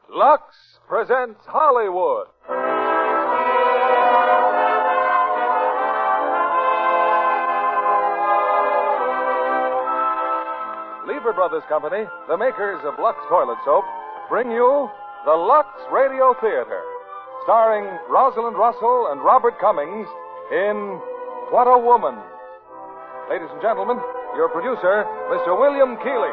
Lux presents Hollywood. Lever Brothers Company, the makers of Lux Toilet Soap, bring you the Lux Radio Theater, starring Rosalind Russell and Robert Cummings in What a Woman. Ladies and gentlemen, your producer, Mr. William Keighley.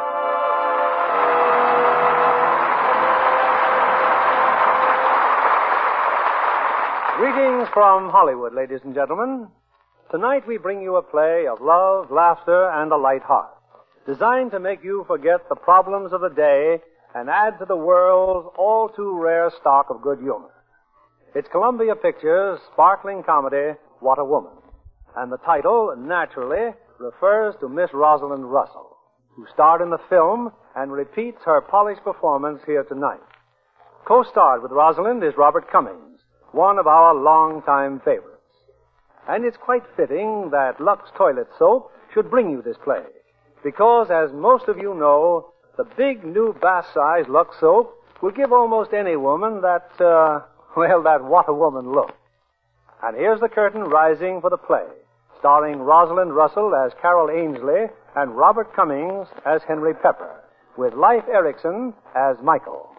Greetings from Hollywood, ladies and gentlemen. Tonight we bring you a play of love, laughter, and a light heart, designed to make you forget the problems of the day and add to the world's all too rare stock of good humor. It's Columbia Pictures' sparkling comedy, What a Woman. And the title, naturally, refers to Miss Rosalind Russell, who starred in the film and repeats her polished performance here tonight. Co-starred with Rosalind is Robert Cummings, one of our longtime favorites. And it's quite fitting that Lux Toilet Soap should bring you this play, because, as most of you know, the big new bath-size Lux Soap will give almost any woman that What a Woman look. And here's the curtain rising for the play, starring Rosalind Russell as Carol Ainsley and Robert Cummings as Henry Pepper, with Leif Erikson as Michael.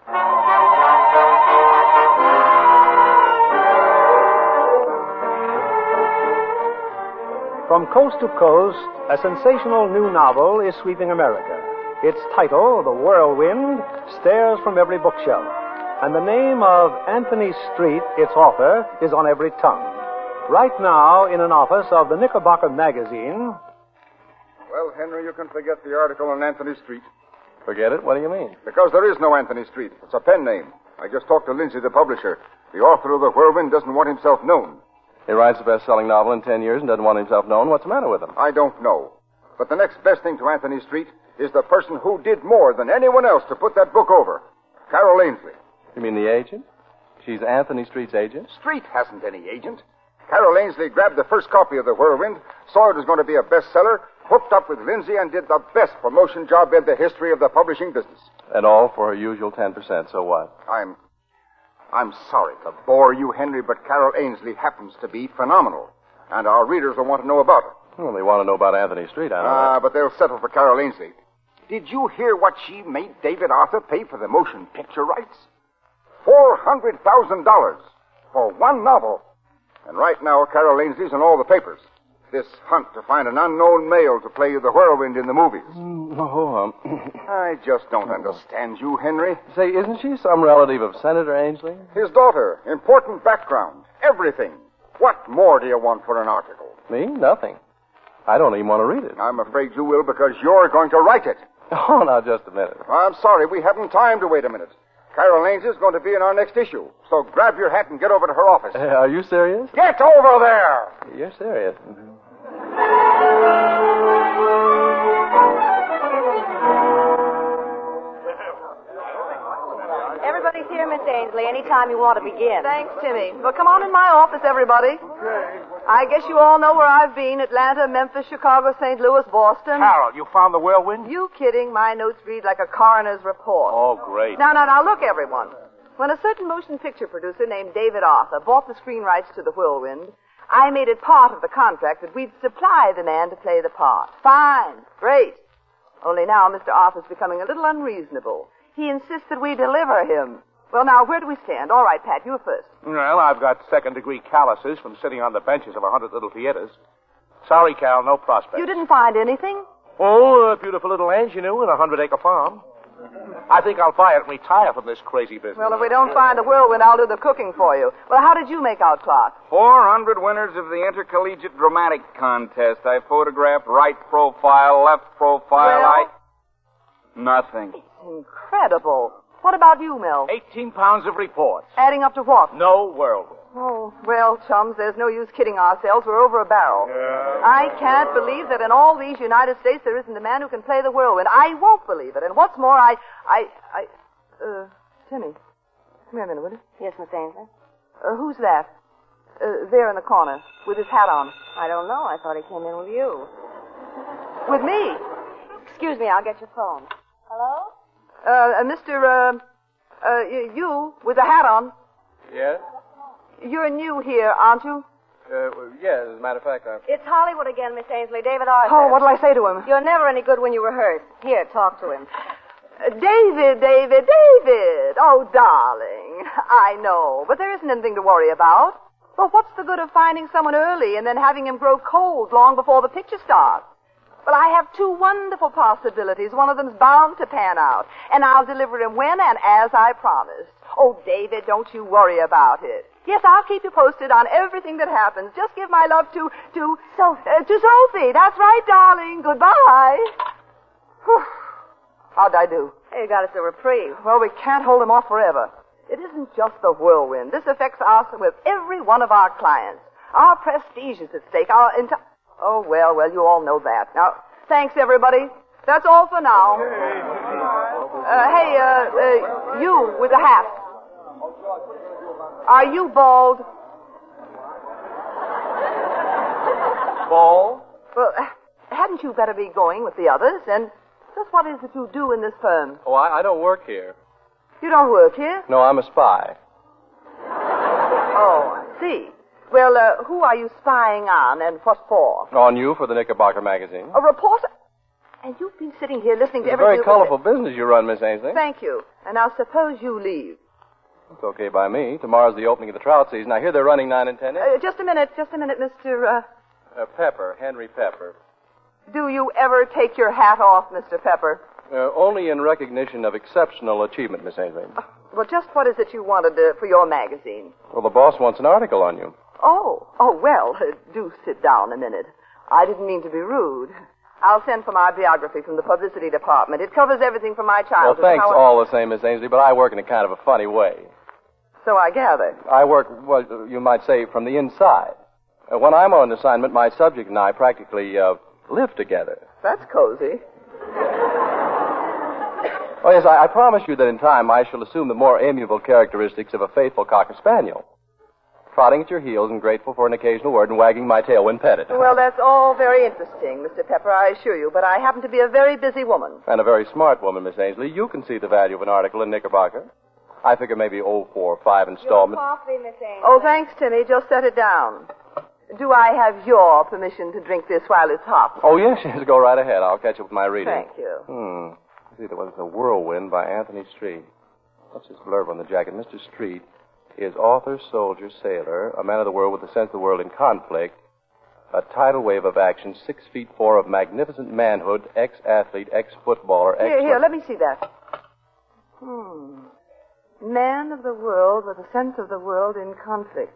From coast to coast, a sensational new novel is sweeping America. Its title, The Whirlwind, stares from every bookshelf, and the name of Anthony Street, its author, is on every tongue. Right now, in an office of the Knickerbocker magazine... Well, Henry, you can forget the article on Anthony Street. Forget it? What do you mean? Because there is no Anthony Street. It's a pen name. I just talked to Lindsay, the publisher. The author of The Whirlwind doesn't want himself known. He writes a best-selling novel in 10 years and doesn't want himself known. What's the matter with him? I don't know. But the next best thing to Anthony Street is the person who did more than anyone else to put that book over. Carol Ainsley. You mean the agent? She's Anthony Street's agent? Street hasn't any agent. Carol Ainsley grabbed the first copy of The Whirlwind, saw it was going to be a bestseller, hooked up with Lindsay, and did the best promotion job in the history of the publishing business. And all for her usual 10%, so what? I'm sorry to bore you, Henry, but Carol Ainsley happens to be phenomenal. And our readers will want to know about her. Well, they want to know about Anthony Street, I know that. But they'll settle for Carol Ainsley. Did you hear what she made David Arthur pay for the motion picture rights? $400,000 for one novel. And right now, Carol Ainsley's in all the papers. This hunt to find an unknown male to play the Whirlwind in the movies. I just don't understand you, Henry. Say, isn't she some relative of Senator Ainsley? His daughter. Important background. Everything. What more do you want for an article? Me? Nothing. I don't even want to read it. I'm afraid you will, because you're going to write it. Oh, now, just a minute. I'm sorry, we haven't time to wait a minute. Carol Ainsley's going to be in our next issue. So grab your hat and get over to her office. Are you serious? Get over there! You're serious. Everybody's here, Miss Ainsley, anytime you want to begin. Thanks, Timmy. Well, come on in my office, everybody. I guess you all know where I've been. Atlanta, Memphis, Chicago, St. Louis, Boston. Carol, you found the Whirlwind? You kidding? My notes read like a coroner's report. Oh, great. Now, look, everyone. When a certain motion picture producer named David Arthur bought the screen rights to The Whirlwind, I made it part of the contract that we'd supply the man to play the part. Fine. Great. Only now Mr. Arthur's becoming a little unreasonable. He insists that we deliver him. Well, now, where do we stand? All right, Pat, you first. Well, I've got second-degree calluses from sitting on the benches of 100 little theaters. Sorry, Carol, no prospects. You didn't find anything? Oh, a beautiful little ingenue in a 100-acre farm. I think I'll buy it and retire from this crazy business. Well, if we don't find the Whirlwind, I'll do the cooking for you. Well, how did you make out, Clark? 400 winners of the Intercollegiate Dramatic Contest. I photographed right profile, left profile. Well? Nothing. Incredible. What about you, Mel? 18 pounds of reports. Adding up to what? No Whirlwind. Oh, well, chums, there's no use kidding ourselves. We're over a barrel. Yeah. I can't believe that in all these United States there isn't a man who can play the Whirlwind. I won't believe it. And what's more, Timmy, come here a minute, will you? Yes, Miss Ainsley? Who's that? There in the corner, with his hat on. I don't know. I thought he came in with you. With me? Excuse me, I'll get your phone. Hello? You with the hat on. Yes? You're new here, aren't you? Yes, as a matter of fact, It's Hollywood again, Miss Ainsley. David Arthur. Oh, what'll I say to him? You're never any good when you rehearse. Here, talk to him. David. Oh, darling. I know, but there isn't anything to worry about. Well, what's the good of finding someone early and then having him grow cold long before the picture starts? Well, I have two wonderful possibilities. One of them's bound to pan out, and I'll deliver him when and as I promised. Oh, David, don't you worry about it. Yes, I'll keep you posted on everything that happens. Just give my love to Sophie. To Sophie. That's right, darling. Goodbye. Whew. How'd I do? Hey, you got us a reprieve. Well, we can't hold him off forever. It isn't just the whirlwind. This affects us with every one of our clients. Our prestige is at stake. Oh, well, you all know that. Now, thanks, everybody. That's all for now. Hey, you with the hat. Are you bald? Ball? Well, hadn't you better be going with the others? And just what is it you do in this firm? Oh, I don't work here. You don't work here? No, I'm a spy. Oh, I see. Well, who are you spying on and what for? On you for the Knickerbocker magazine. A reporter? And you've been sitting here listening to It's a everything... very colorful business you run, Miss Ainsley. Thank you. And now suppose you leave. It's okay by me. Tomorrow's the opening of the trout season. I hear they're running 9 and 10 innings. Just a minute, Mr. Pepper, Henry Pepper. Do you ever take your hat off, Mr. Pepper? Only in recognition of exceptional achievement, Miss Ainsley. Well, just what is it you wanted for your magazine? Well, the boss wants an article on you. Oh, well, do sit down a minute. I didn't mean to be rude. I'll send for my biography from the publicity department. It covers everything from my Well, childhood. thanks all the same, Miss Ainsley, but I work in a kind of a funny way. So I gather. I work, well, you might say, from the inside. When I'm on assignment, my subject and I practically live together. That's cozy. Oh, yes, I promise you that in time I shall assume the more amiable characteristics of a faithful cocker spaniel. Trotting at your heels and grateful for an occasional word and wagging my tail when petted. Well, that's all very interesting, Mr. Pepper, I assure you, but I happen to be a very busy woman. And a very smart woman, Miss Ainsley. You can see the value of an article in Knickerbocker. I figure maybe 4 or 5 installments. Your coffee, Miss Ainsley. Oh, thanks, Timmy. Just set it down. Do I have your permission to drink this while it's hot? Oh, yes, go right ahead. I'll catch up with my reading. Thank you. See, there was The Whirlwind by Anthony Street. What's his blurb on the jacket? Mr. Street is author, soldier, sailor, a man of the world with a sense of the world in conflict, a tidal wave of action, 6'4" of magnificent manhood, ex-athlete, ex-footballer, Here, let me see that. Man of the world with a sense of the world in conflict.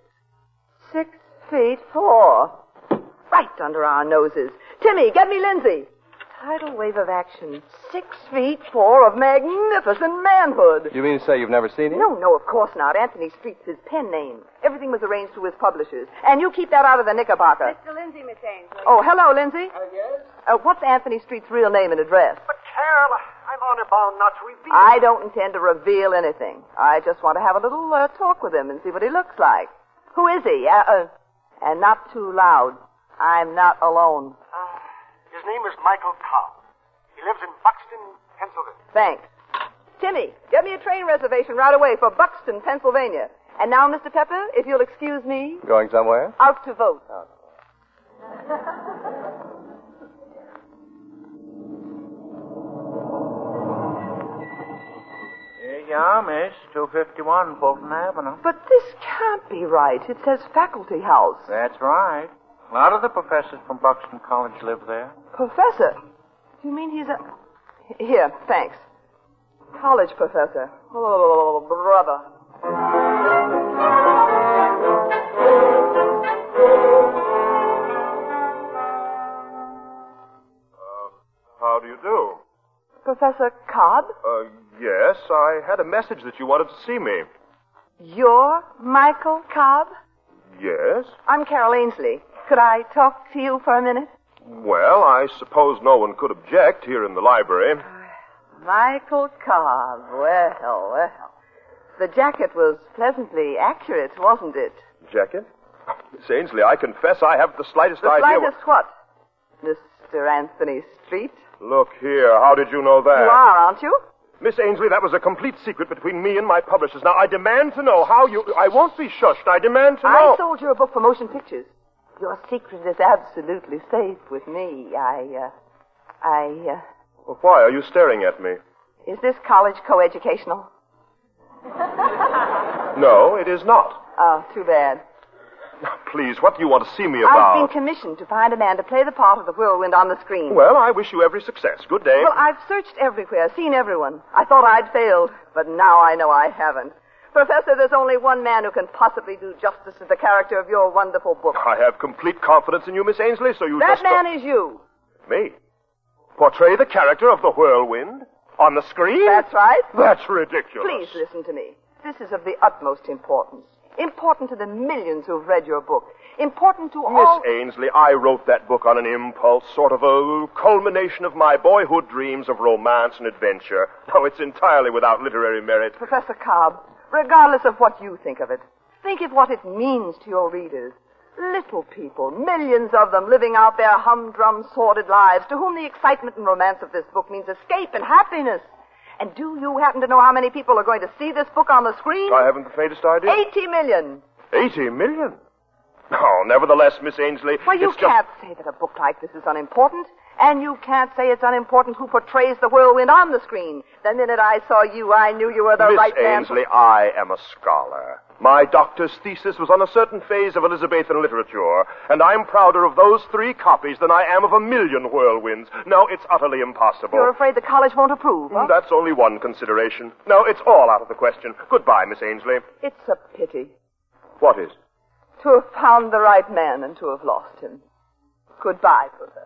6'4". Right under our noses. Timmy, get me Lindsay. Tidal wave of action. 6'4" of magnificent manhood. You mean to say you've never seen him? No, of course not. Anthony Street's his pen name. Everything was arranged through his publishers. And you keep that out of the Knickerbocker. Mr. Lindsay, Miss Ainsley. Oh, hello, Lindsay. Yes? What's Anthony Street's real name and address? But, Carol, I'm honor bound not to reveal. I don't intend to reveal anything. I just want to have a little talk with him and see what he looks like. Who is he? And not too loud. I'm not alone. His name is Michael Cobb. He lives in Buxton, Pennsylvania. Thanks. Timmy, get me a train reservation right away for Buxton, Pennsylvania. And now, Mr. Pepper, if you'll excuse me. Going somewhere? Out to vote. Yeah, miss. 251 Fulton Avenue. But this can't be right. It says faculty house. That's right. A lot of the professors from Buxton College live there. Professor? Do you mean he's a... Here, thanks. College professor. Oh, brother. How do you do? Professor Cobb? Yes, I had a message that you wanted to see me. You're Michael Cobb? Yes? I'm Carol Ainsley. Could I talk to you for a minute? Well, I suppose no one could object here in the library. Michael Cobb. Well. The jacket was pleasantly accurate, wasn't it? Jacket? Miss Ainsley, I confess I haven't the slightest The idea slightest what? Mr. Anthony Street? Look here, how did you know that? You are, aren't you? Miss Ainsley, that was a complete secret between me and my publishers. Now, I demand to know how you... I won't be shushed. I demand to know... I sold you a book for motion pictures. Your secret is absolutely safe with me. Well, why are you staring at me? Is this college coeducational? No, it is not. Oh, too bad. Now, please, what do you want to see me about? I've been commissioned to find a man to play the part of the whirlwind on the screen. Well, I wish you every success. Good day. Well, I've searched everywhere, seen everyone. I thought I'd failed, but now I know I haven't. Professor, there's only one man who can possibly do justice to the character of your wonderful book. I have complete confidence in you, Miss Ainsley, so you That just... man is you. Me? Portray the character of the whirlwind? On the screen? That's right. That's ridiculous. Please listen to me. This is of the utmost importance. Important to the millions who've read your book. Important to all... Miss Ainsley, I wrote that book on an impulse, sort of a culmination of my boyhood dreams of romance and adventure. No, it's entirely without literary merit. Professor Cobb, regardless of what you think of it, think of what it means to your readers. Little people, millions of them living out their humdrum, sordid lives, to whom the excitement and romance of this book means escape and happiness. And do you happen to know how many people are going to see this book on the screen? I haven't the faintest idea. 80 million. 80 million? Oh, nevertheless, Miss Ainsley... Well, you can't say that a book like this is unimportant. And you can't say it's unimportant who portrays the whirlwind on the screen. The minute I saw you, I knew you were the right man. Miss Ainsley, I am a scholar. My doctor's thesis was on a certain phase of Elizabethan literature, and I'm prouder of those 3 copies than I am of 1,000,000 whirlwinds. No, it's utterly impossible. You're afraid the college won't approve, huh? That's only one consideration. No, it's all out of the question. Goodbye, Miss Ainsley. It's a pity. What is? To have found the right man and to have lost him. Goodbye, Professor.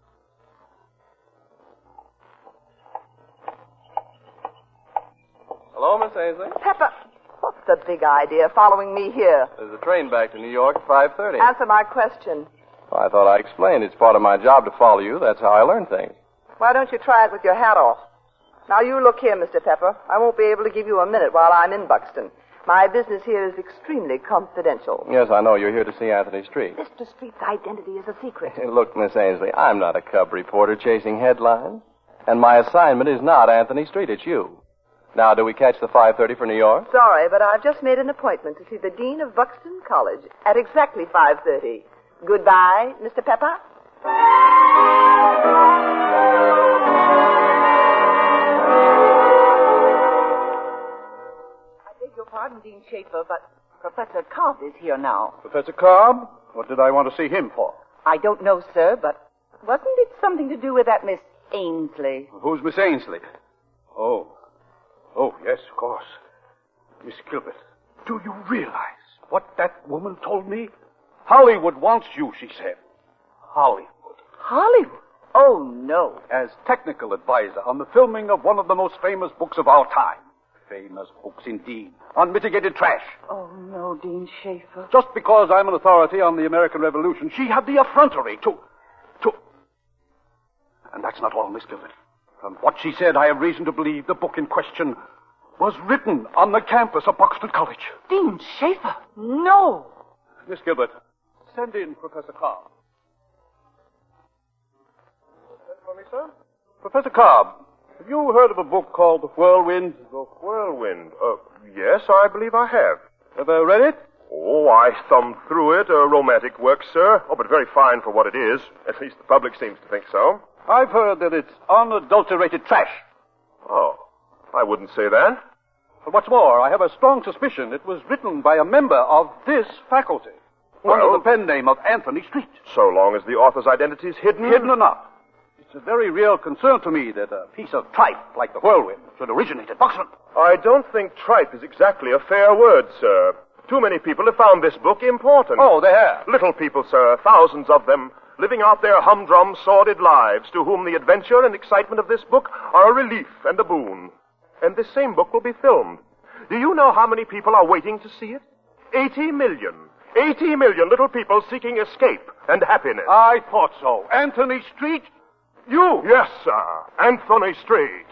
Hello, Miss Ainsley. Pepper, what's the big idea following me here? There's a train back to New York at 5:30. Answer my question. Well, I thought I explained. It's part of my job to follow you. That's how I learn things. Why don't you try it with your hat off? Now, you look here, Mr. Pepper. I won't be able to give you a minute while I'm in Buxton. My business here is extremely confidential. Yes, I know. You're here to see Anthony Street. Mr. Street's identity is a secret. Look, Miss Ainsley, I'm not a cub reporter chasing headlines. And my assignment is not Anthony Street. It's you. Now, do we catch the 5:30 for New York? Sorry, but I've just made an appointment to see the Dean of Buxton College at exactly 5:30. Goodbye, Mr. Pepper. I beg your pardon, Dean Schaefer, but Professor Cobb is here now. Professor Cobb? What did I want to see him for? I don't know, sir, but wasn't it something to do with that Miss Ainsley? Who's Miss Ainsley? Oh, yes, of course. Miss Gilbert, do you realize what that woman told me? Hollywood wants you, she said. Hollywood. Hollywood? Oh, no. As technical advisor on the filming of one of the most famous books of our time. Famous books indeed. Unmitigated trash. Oh, no, Dean Schaefer. Just because I'm an authority on the American Revolution, she had the effrontery to... And that's not all, Miss Gilbert. From what she said, I have reason to believe the book in question was written on the campus of Buxton College. Dean Schaefer? No. Miss Gilbert, send in Professor Cobb. Send for me, sir? Professor Cobb, have you heard of a book called The Whirlwind? The Whirlwind? Yes, I believe I have. Ever read it? Oh, I thumbed through it. A romantic work, sir. Oh, but very fine for what it is. At least the public seems to think so. I've heard that it's unadulterated trash. Oh, I wouldn't say that. But what's more, I have a strong suspicion it was written by a member of this faculty. Under the pen name of Anthony Street. So long as the author's identity is hidden? Hidden or not. It's a very real concern to me that a piece of tripe like the Whirlwind should originate at Buxton. I don't think tripe is exactly a fair word, sir. Too many people have found this book important. Oh, they have? Little people, sir, thousands of them, living out their humdrum, sordid lives, to whom the adventure and excitement of this book are a relief and a boon. And this same book will be filmed. Do you know how many people are waiting to see it? 80 million. 80 million little people seeking escape and happiness. I thought so. Anthony Street? You? Yes, sir. Anthony Street.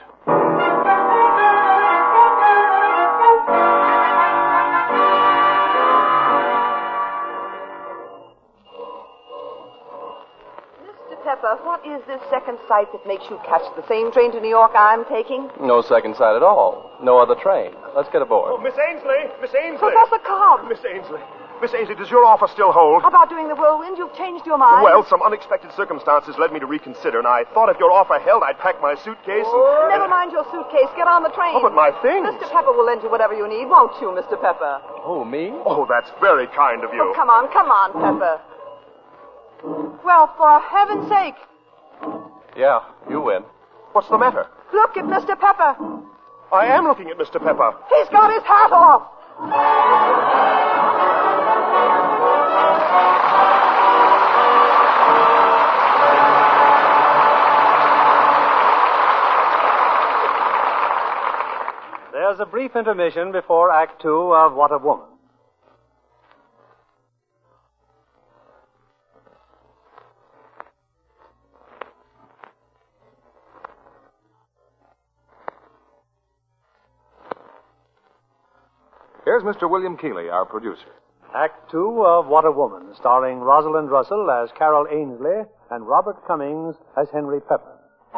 Pepper, what is this second sight that makes you catch the same train to New York I'm taking? No second sight at all. No other train. Let's get aboard. Oh, Miss Ainsley! Miss Ainsley! Professor Cobb! Miss Ainsley! Miss Ainsley, does your offer still hold? About doing the whirlwind? You've changed your mind? Well, some unexpected circumstances led me to reconsider, and I thought if your offer held, I'd pack my suitcase and... Never mind your suitcase. Get on the train. Oh, but my things. Mr. Pepper will lend you whatever you need, won't you, Mr. Pepper? Oh, me? Oh, that's very kind of you. Oh, come on, Pepper. Well, for heaven's sake. Yeah, you win. What's the matter? Look at Mr. Pepper. I am looking at Mr. Pepper. He's got his hat off. There's a brief intermission before Act Two of What a Woman. Here's Mr. William Keeley, our producer. Act Two of What a Woman, starring Rosalind Russell as Carol Ainsley and Robert Cummings as Henry Pepper.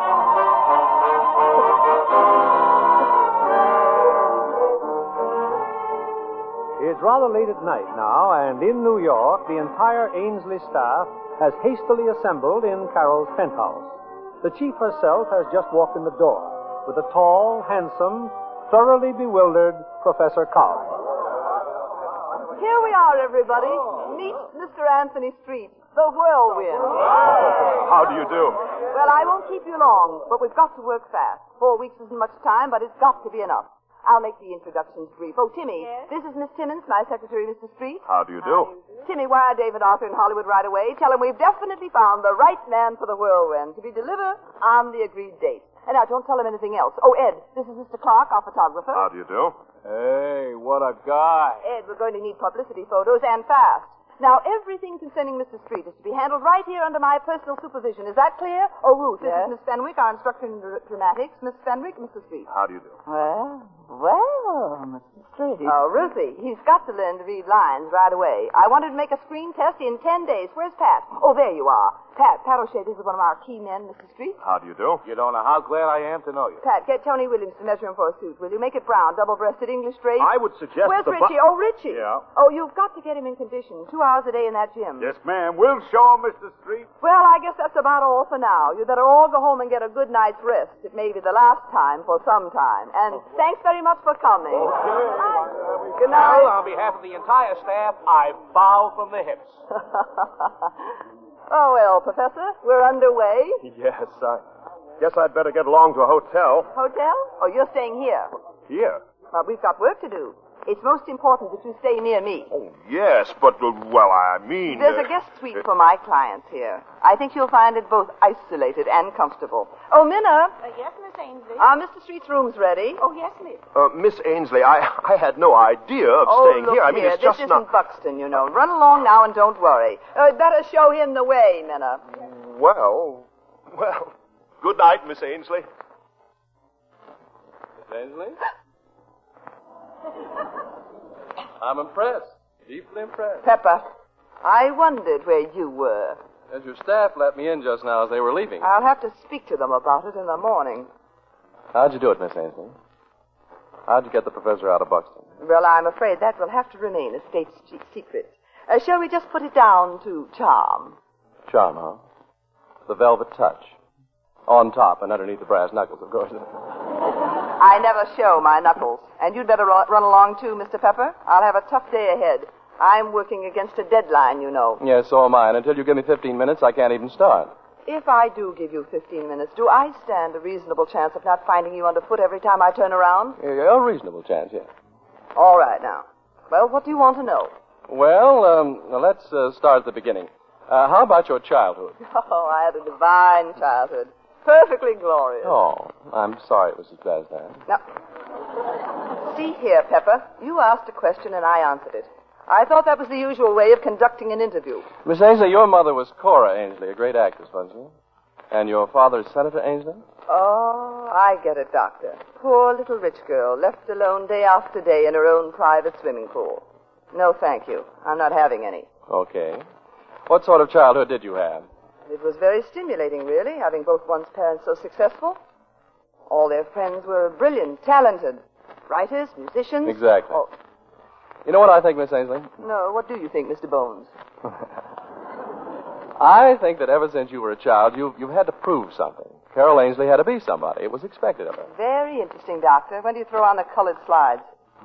It's rather late at night now, and in New York, the entire Ainsley staff has hastily assembled in Carol's penthouse. The chief herself has just walked in the door with a tall, handsome, thoroughly bewildered Professor Cobb. Here we are, everybody. Meet Mr. Anthony Street, the whirlwind. How do you do? Well, I won't keep you long, but we've got to work fast. 4 weeks isn't much time, but it's got to be enough. I'll make the introductions brief. Oh, Timmy, Yes? This is Miss Timmons, my secretary, Mr. Street. How do you do? Timmy, wire David Arthur in Hollywood right away. Tell him we've definitely found the right man for the whirlwind to be delivered on the agreed date. And now, don't tell him anything else. Oh, Ed, this is Mr. Clark, our photographer. How do you do? Hey, what a guy. Ed, we're going to need publicity photos and fast. Now, everything concerning Mr. Street is to be handled right here under my personal supervision. Is that clear? Oh, Ruth, this is Miss Fenwick, our instructor in dramatics. Miss Fenwick, Mr. Street. How do you do? Well, Mr. Street. Oh, Ruthie, he's got to learn to read lines right away. I wanted to make a screen test in 10 days. Where's Pat? Oh, there you are. Pat O'Shea, this is one of our key men, Mr. Street. How do you do? You don't know how glad I am to know you. Pat, get Tony Williams to measure him for a suit, will you? Make it brown, double-breasted, English straight. I would suggest Where's the Richie? Oh, Richie. Yeah? Oh, you've got to get him in condition. 2 hours a day in that gym. Yes, ma'am. We'll show him, Mr. Street. Well, I guess that's about all for now. You better all go home and get a good night's rest. It may be the last time for some time. And thanks very much for coming. Good night. Well, on behalf of the entire staff, I bow from the hips. Oh, well, Professor, we're underway. Yes, I guess I'd better get along to a hotel. Hotel? Oh, you're staying here. Here? Well, we've got work to do. It's most important that you stay near me. Oh, yes, but, well, I mean... There's a guest suite for my clients here. I think you'll find it both isolated and comfortable. Oh, Minna. Yes, Miss Ainsley. Mr. Street's room's ready. Oh, yes, Miss. Miss Ainsley, I had no idea of staying look here. I mean, it's just this not... isn't Buxton, you know. Run along now and don't worry. Better show him the way, Minna. Well, good night, Miss Ainsley. Miss Ainsley? I'm impressed. Deeply impressed. Pepper, I wondered where you were. As your staff let me in just now as they were leaving. I'll have to speak to them about it in the morning. How'd you do it, Miss Ainsley? How'd you get the professor out of Buxton? Well, I'm afraid that will have to remain a state secret. Shall we just put it down to charm? Charm, huh? The velvet touch. On top and underneath the brass knuckles, of course. I never show my knuckles. And you'd better run along, too, Mr. Pepper. I'll have a tough day ahead. I'm working against a deadline, you know. Yes, so am I. And until you give me 15 minutes, I can't even start. If I do give you 15 minutes, do I stand a reasonable chance of not finding you underfoot every time I turn around? A reasonable chance, yes. All right, now. Well, what do you want to know? Well, let's start at the beginning. How about your childhood? Oh, I had a divine childhood. Perfectly glorious. Oh, I'm sorry it was as bad as that. Now, see here, Pepper. You asked a question and I answered it. I thought that was the usual way of conducting an interview. Miss Ainsley, your mother was Cora Ainsley, a great actress, wasn't she? And your father is Senator Ainsley? Oh, I get it, Doctor. Poor little rich girl, left alone day after day in her own private swimming pool. No, thank you. I'm not having any. Okay. What sort of childhood did you have? It was very stimulating, really, having both one's parents so successful. All their friends were brilliant, talented. Writers, musicians. Exactly. Oh, You know what I think, Miss Ainsley? no, what do you think, Mr. Bones? I think that ever since you were a child, you've had to prove something. Carol Ainsley had to be somebody. It was expected of her. Very interesting, Doctor. When do you throw on the colored slides?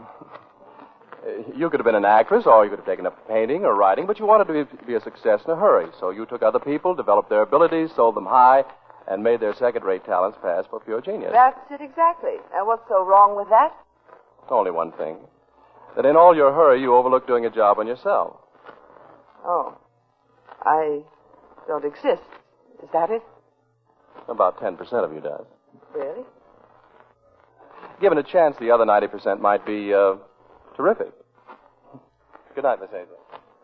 You could have been an actress, or you could have taken up painting or writing, but you wanted to be a success in a hurry. So you took other people, developed their abilities, sold them high, and made their second-rate talents pass for pure genius. That's it exactly. And what's so wrong with that? Only one thing. That in all your hurry, you overlooked doing a job on yourself. Oh. I don't exist. Is that it? About 10% of you does. Really? Given a chance, the other 90% might be, terrific. Good night, Miss Ainsley.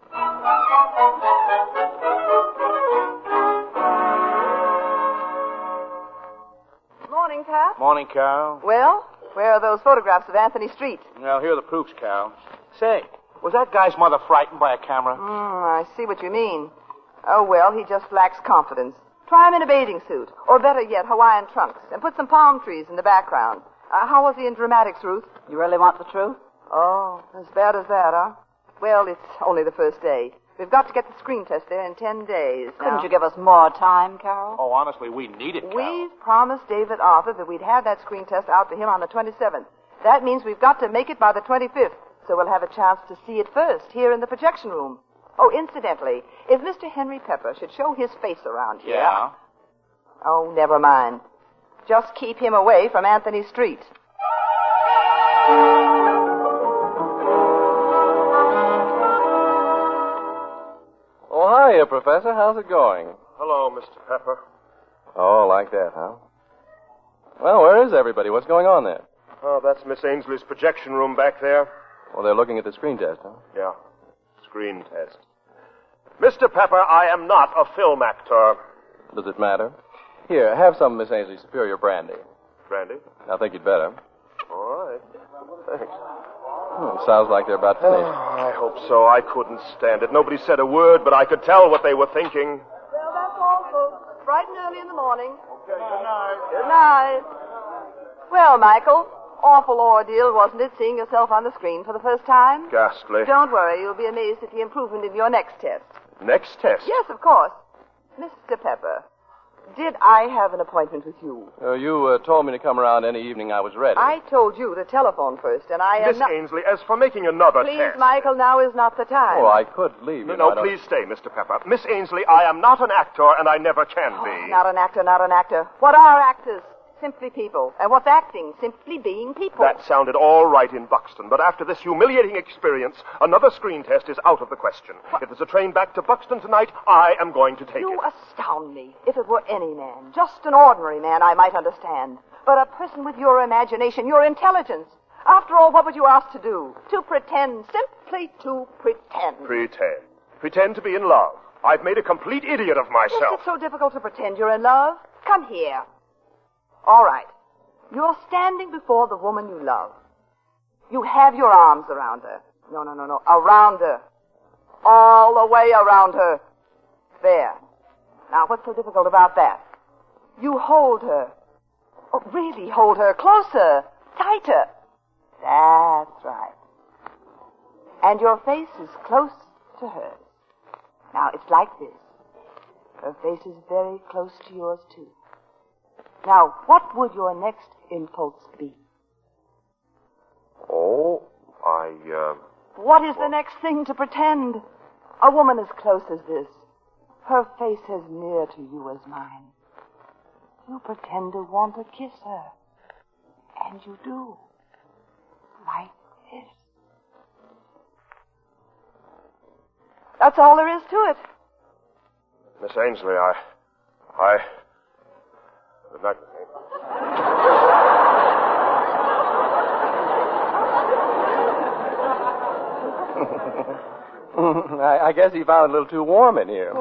Morning, Pat. Morning, Carol. Well, where are those photographs of Anthony Street? Well, here are the proofs, Carol. Say, was that guy's mother frightened by a camera? I see what you mean. Oh, well, he just lacks confidence. Try him in a bathing suit, or better yet, Hawaiian trunks, and put some palm trees in the background. How was he in dramatics, Ruth? You really want the truth? Oh, as bad as that, huh? Well, it's only the first day. We've got to get the screen test there in 10 days. Couldn't you give us more time, Carol? Oh, honestly, we need it, Carol. We've promised David Arthur that we'd have that screen test out to him on the 27th. That means we've got to make it by the 25th, so we'll have a chance to see it first here in the projection room. Oh, incidentally, if Mr. Henry Pepper should show his face around here... Yeah? Oh, never mind. Just keep him away from Anthony Street. Oh, hiya, Professor. How's it going? Hello, Mr. Pepper. Oh, like that, huh? Well, where is everybody? What's going on there? Oh, that's Miss Ainsley's projection room back there. Well, they're looking at the screen test, huh? Yeah. Screen test. Mr. Pepper, I am not a film actor. Does it matter? Here, have some of Miss Ainsley's superior brandy. Brandy? I think you'd better. All right. Thanks. Sounds like they're about finished. I hope so. I couldn't stand it. Nobody said a word, but I could tell what they were thinking. Well, that's all, folks. Bright and early in the morning. Okay, good night. Good night. Well, Michael, awful ordeal, wasn't it, seeing yourself on the screen for the first time? Ghastly. Don't worry, you'll be amazed at the improvement in your next test. Next test? Yes, of course. Mr. Pepper, did I have an appointment with you? You told me to come around any evening I was ready. I told you to telephone first, and I am Miss not... Ainsley, as for making another Please, test... Michael, now is not the time. Oh, I could leave. No, please stay, Mr. Pepper. Miss Ainsley, I am not an actor, and I never can be. Not an actor, not an actor. What are actors? Simply people. And what's acting? Simply being people. That sounded all right in Buxton, but after this humiliating experience, another screen test is out of the question. If there's a train back to Buxton tonight, I am going to take You it. astound me. If it were any man, just an ordinary man, I might understand. But a person with your imagination, your intelligence. After all, what would you ask to do? To pretend, simply to pretend. Pretend. Pretend to be in love. I've made a complete idiot of Is myself. it so difficult to pretend you're in love? Come here. All right. You're standing before the woman you love. You have your arms around her. No. Around her. All the way around her. There. Now, what's so difficult about that? You hold her. Oh, really hold her closer, tighter. That's right. And your face is close to hers. Now, it's like this. Her face is very close to yours, too. Now, what would your next impulse be? Oh, What is the next thing to pretend? A woman as close as this, her face as near to you as mine. You pretend to want to kiss her. And you do. Like this. That's all there is to it. Miss Ainsley, I... Good night, Miss Ainsley. I guess he found it a little too warm in here.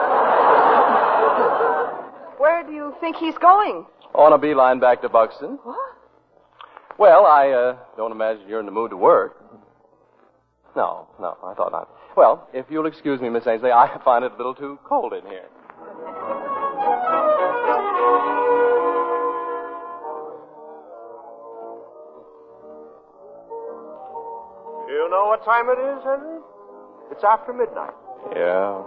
Where do you think he's going? On a beeline back to Buxton. What? Well, I don't imagine you're in the mood to work. No, I thought not. Well, if you'll excuse me, Miss Ainsley, I find it a little too cold in here. You know what time it is, Henry? It's after midnight. Yeah.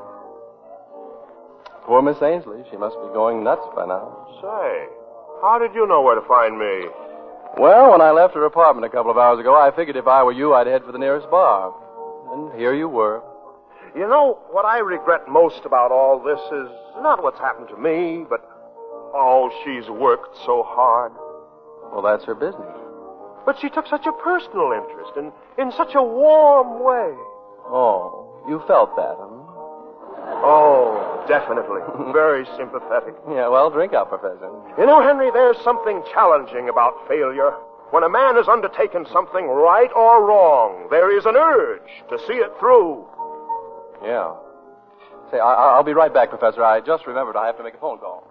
Poor Miss Ainsley. She must be going nuts by now. Say, how did you know where to find me? Well, when I left her apartment a couple of hours ago, I figured if I were you, I'd head for the nearest bar. And here you were. You know, what I regret most about all this is not what's happened to me, but, she's worked so hard. Well, that's her business. But she took such a personal interest in such a warm way. Oh, you felt that, huh? Oh, definitely. Very sympathetic. Yeah, well, drink up, Professor. You know, Henry, there's something challenging about failure. When a man has undertaken something right or wrong, there is an urge to see it through. Yeah. Say, I'll be right back, Professor. I just remembered I have to make a phone call.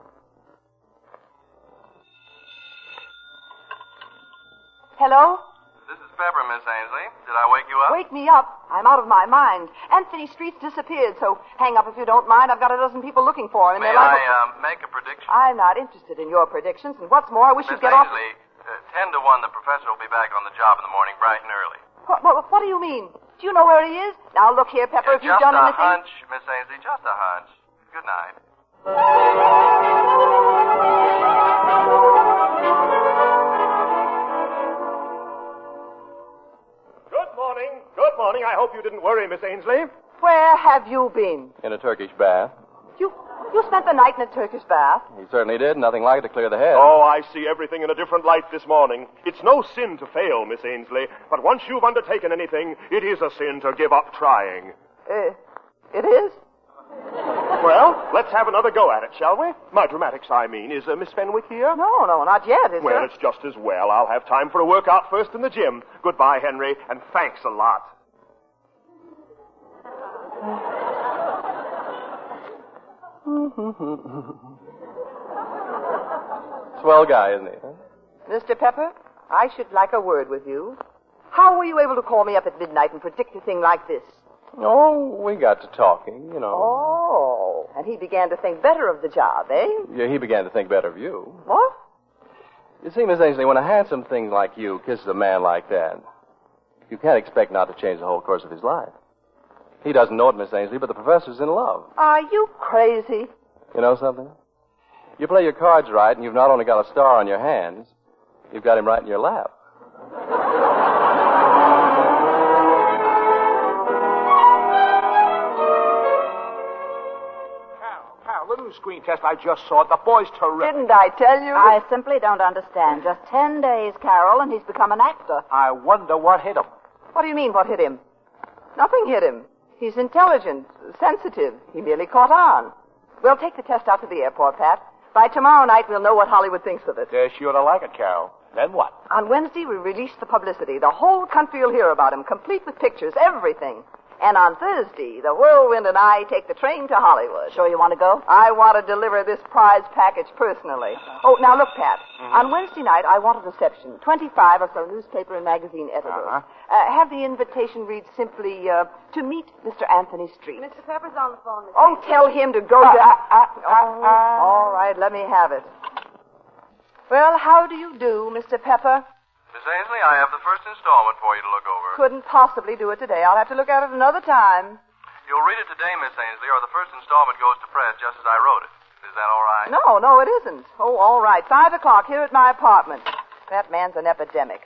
Hello? This is Pepper, Miss Ainsley. Did I wake you up? Wake me up. I'm out of my mind. Anthony Street's disappeared, so hang up if you don't mind. I've got a dozen people looking for him. May I make a prediction? I'm not interested in your predictions, and what's more, I wish Miss you'd get off... Miss Ainsley, 10 to 1, the professor will be back on the job in the morning bright and early. What do you mean? Do you know where he is? Now, look here, Pepper, if you've done anything... Just a hunch, Miss Ainsley, just a hunch. Good night. Good morning. I hope you didn't worry, Miss Ainsley. Where have you been? In a Turkish bath. You spent the night in a Turkish bath? He certainly did. Nothing like it to clear the head. Oh, I see everything in a different light this morning. It's no sin to fail, Miss Ainsley, but once you've undertaken anything, it is a sin to give up trying. It is? Well, let's have another go at it, shall we? My dramatics, I mean. Is Miss Fenwick here? No, not yet, is Well, there? it's just as well. I'll have time for a workout first in the gym. Goodbye, Henry, and thanks a lot. Swell guy, isn't he? Huh? Mr. Pepper, I should like a word with you. How were you able to call me up at midnight and predict a thing like this? Oh, we got to talking, you know. Oh, and he began to think better of the job, eh? Yeah, he began to think better of you. What? You see, Miss Ainsley, when a handsome thing like you kisses a man like that, you can't expect not to change the whole course of his life. He doesn't know it, Miss Ainsley, but the professor's in love. Are you crazy? You know something? You play your cards right, and you've not only got a star on your hands, you've got him right in your lap. Carol, the new screen test, I just saw it. The boy's terrific. Didn't I tell you? I simply don't understand. Just 10 days, Carol, and he's become an actor. I wonder what hit him. What do you mean, what hit him? Nothing hit him. He's intelligent, sensitive. He merely caught on. We'll take the test out to the airport, Pat. By tomorrow night, we'll know what Hollywood thinks of it. They're sure to like it, Carol. Then what? On Wednesday, we release the publicity. The whole country will hear about him, complete with pictures, everything. And on Thursday, the Whirlwind and I take the train to Hollywood. Sure you want to go? I want to deliver this prize package personally. Oh, now look, Pat. On Wednesday night, I want a reception. 25 or so newspaper and magazine editors. Have the invitation read simply, to meet Mr. Anthony Street. Mr. Pepper's on the phone. Oh, tell him to go to... All right, let me have it. Well, how do you do, Mr. Pepper? Miss Ainsley, I have the first installment for you to look over. Couldn't possibly do it today. I'll have to look at it another time. You'll read it today, Miss Ainsley, or the first installment goes to press just as I wrote it. Is that all right? No, it isn't. Oh, all right. 5 o'clock here at my apartment. That man's an epidemic.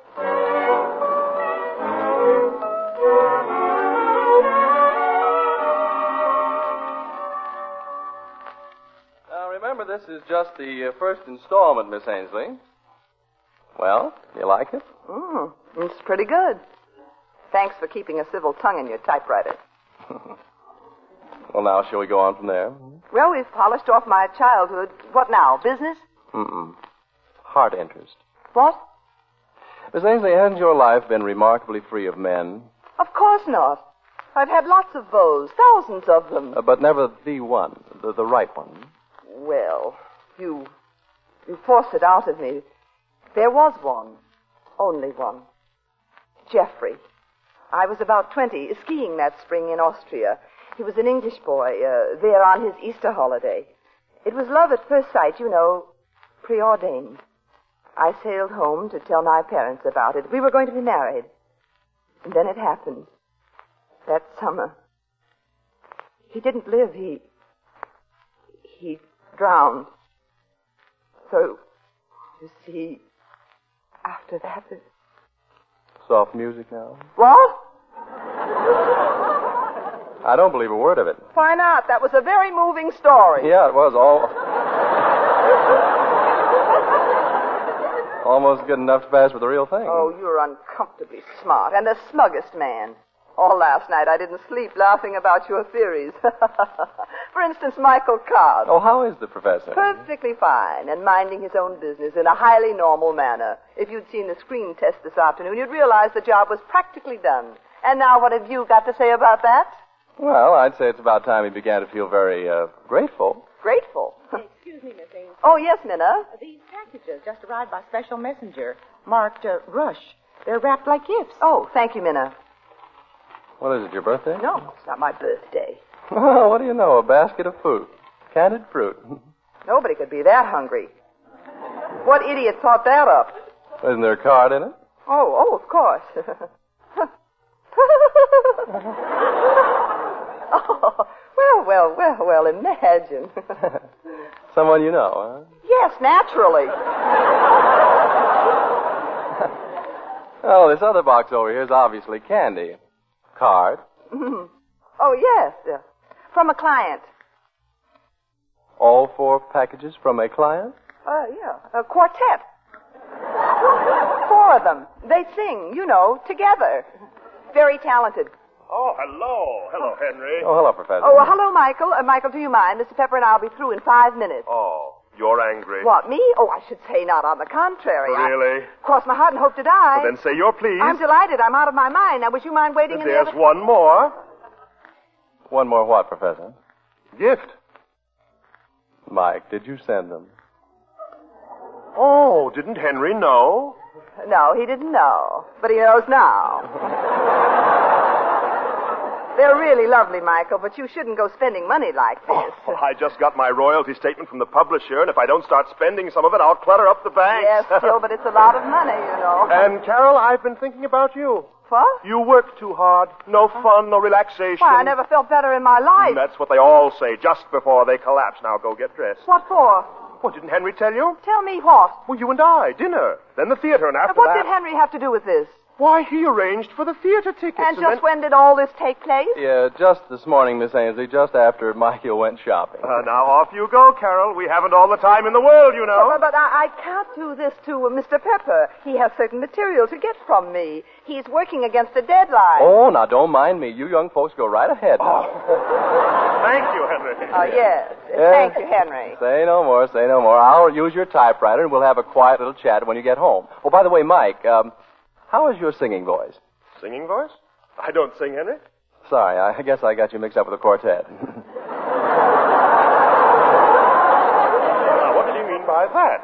Now, remember, this is just the first installment, Miss Ainsley. Well, you like it? It's pretty good. Thanks for keeping a civil tongue in your typewriter. Well, now, shall we go on from there? Well, we've polished off my childhood. What now, business? Heart interest. What? Miss Ainsley, hasn't your life been remarkably free of men? Of course not. I've had lots of beaux, thousands of them. But never the one, the right one. Well, you forced it out of me. There was one. Only one. Jeffrey. I was about 20, skiing that spring in Austria. He was an English boy, there on his Easter holiday. It was love at first sight, you know, preordained. I sailed home to tell my parents about it. We were going to be married. And then it happened. That summer. He didn't live. He drowned. So, you see, after that... Soft music now. What? I don't believe a word of it. Why not? That was a very moving story. Yeah, it was all... Almost good enough to pass for the real thing. Oh, you're uncomfortably smart. And the smuggest man. All last night I didn't sleep laughing about your theories. For instance, Michael Cobb. Oh, how is the professor? Perfectly fine and minding his own business in a highly normal manner. If you'd seen the screen test this afternoon, you'd realize the job was practically done. And now what have you got to say about that? Well, I'd say it's about time he began to feel very, grateful. Grateful? Excuse me, Miss Ainsley. Oh, yes, Minna. These packages just arrived by special messenger, marked Rush. They're wrapped like gifts. Oh, thank you, Minna. What is it, your birthday? No, it's not my birthday. Well, what do you know? A basket of food. Candied fruit. Nobody could be that hungry. What idiot thought that up? Isn't there a card in it? Oh, of course. Oh, well, imagine. Someone you know, huh? Yes, naturally. Oh, this other box over here is obviously candy. Card. Oh, yes. From a client. All 4 packages from a client? Yeah. A quartet. 4 of them. They sing, together. Very talented. Oh, hello. Hello, Henry. Oh, hello, Professor. Oh, hello, Michael. Michael, do you mind? Mr. Pepper and I'll be through in 5 minutes. Oh, you're angry. What, me? Oh, I should say not. On the contrary. Really? Cross my heart and hope to die. Well, then say you're pleased. I'm delighted. I'm out of my mind. Now, would you mind waiting in the There's other... one more. One more what, Professor? Gift. Mike, did you send them? Oh, didn't Henry know? No, he didn't know. But he knows now. They're really lovely, Michael, but you shouldn't go spending money like this. Oh, I just got my royalty statement from the publisher, and if I don't start spending some of it, I'll clutter up the bank. Yes, still, but it's a lot of money, And, Carol, I've been thinking about you. What? You work too hard. No fun, no relaxation. Why, I never felt better in my life. That's what they all say just before they collapse. Now go get dressed. What for? What, didn't Henry tell you? Tell me what? Well, you and I, dinner. Then the theater, and after What that... did Henry have to do with this? Why, he arranged for the theater tickets. And just when did all this take place? Yeah, just this morning, Miss Ainsley, just after Michael went shopping. Now off you go, Carol. We haven't all the time in the world, you know. But I can't do this to Mr. Pepper. He has certain material to get from me. He's working against a deadline. Oh, now don't mind me. You young folks go right ahead. Oh. Thank you, Henry. Yes. Thank you, Henry. Say no more, say no more. I'll use your typewriter and we'll have a quiet little chat when you get home. Oh, by the way, Mike, how is your singing voice? Singing voice? I don't sing, Henry. Sorry, I guess I got you mixed up with the quartet. Now, what did he mean by that?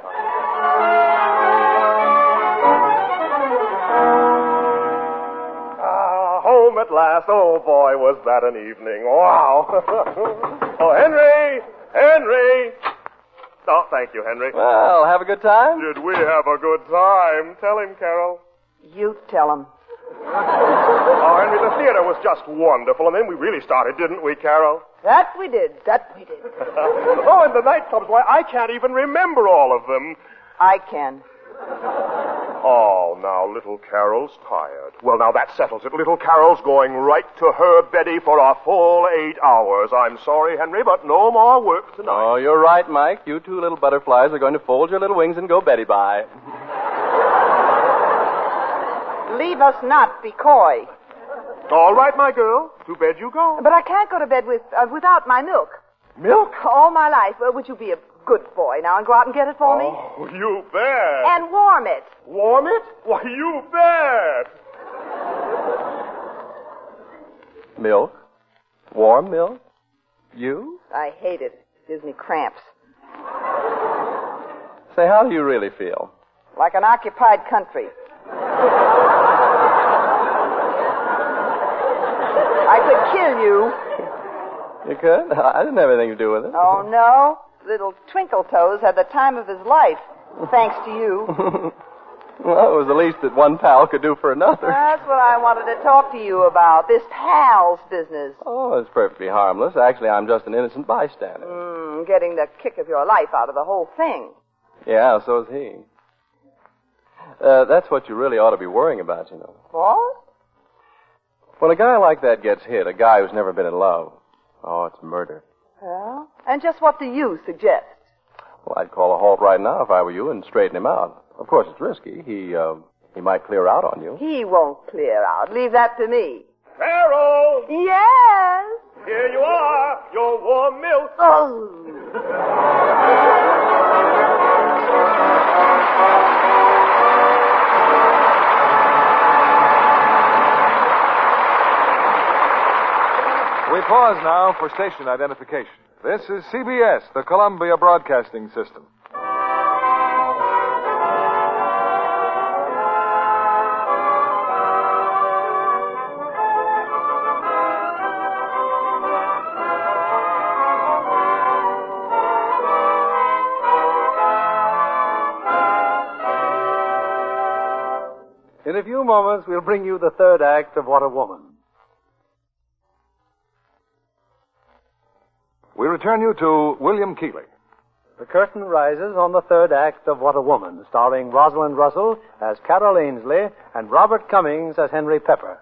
Home at last. Oh, boy, was that an evening. Wow. Oh, Henry! Henry! Oh, thank you, Henry. Well, have a good time? Did we have a good time? Tell him, Carol. You tell him. Oh, Henry, the theater was just wonderful, and then we really started, didn't we, Carol? That we did. Oh, and the nightclubs, why, I can't even remember all of them. I can. Oh, now little Carol's tired. Well, now that settles it. Little Carol's going right to her Betty for a full 8 hours. I'm sorry, Henry, but no more work tonight. Oh, you're right, Mike. You 2 little butterflies are going to fold your little wings and go Betty bye. Leave us not be coy. All right, my girl. To bed you go. But I can't go to bed without my milk. Milk? All my life. Would you be a good boy now and go out and get it for me? Oh, you bet. And warm it. Warm it? Why, you bet. Milk? Warm milk? You? I hate it. It gives me cramps. Say, how do you really feel? Like an occupied country. I could kill you. You could? I didn't have anything to do with it. Oh, no? Little Twinkle Toes had the time of his life, thanks to you. Well, it was the least that one pal could do for another. That's what I wanted to talk to you about, this pals business. Oh, it's perfectly harmless. Actually, I'm just an innocent bystander. Getting the kick of your life out of the whole thing. Yeah, so is he. That's what you really ought to be worrying about, you know. What? When a guy like that gets hit, a guy who's never been in love, oh, it's murder. Yeah? And just what do you suggest? Well, I'd call a halt right now if I were you and straighten him out. Of course, it's risky. He might clear out on you. He won't clear out. Leave that to me. Carol! Yes? Here you are, your warm milk. Oh. We pause now for station identification. This is CBS, the Columbia Broadcasting System. In a few moments, we'll bring you the third act of What a Woman. We return you to William Keighley. The curtain rises on the third act of What a Woman, starring Rosalind Russell as Carol Ainsley and Robert Cummings as Henry Pepper.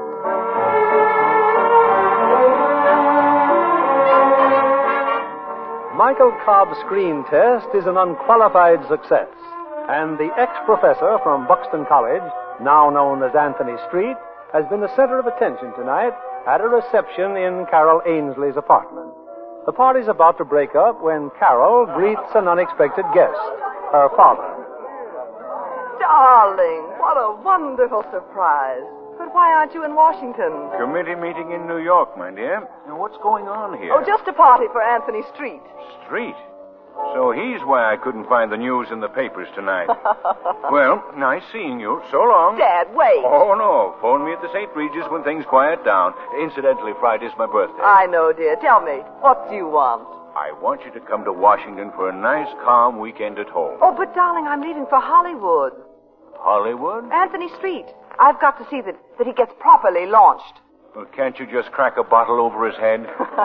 Michael Cobb's screen test is an unqualified success, and the ex-professor from Buxton College, now known as Anthony Street, has been the center of attention tonight at a reception in Carol Ainsley's apartment. The party's about to break up when Carol greets an unexpected guest, her father. Darling, what a wonderful surprise. But why aren't you in Washington? Committee meeting in New York, my dear. Now, what's going on here? Oh, just a party for Anthony Street. Street? So he's why I couldn't find the news in the papers tonight. Well, nice seeing you. So long. Dad, wait. Oh, no. Phone me at the St. Regis when things quiet down. Incidentally, Friday's my birthday. I know, dear. Tell me, what do you want? I want you to come to Washington for a nice, calm weekend at home. Oh, but darling, I'm leaving for Hollywood. Hollywood? Anthony Street. I've got to see that he gets properly launched. Well, can't you just crack a bottle over his head?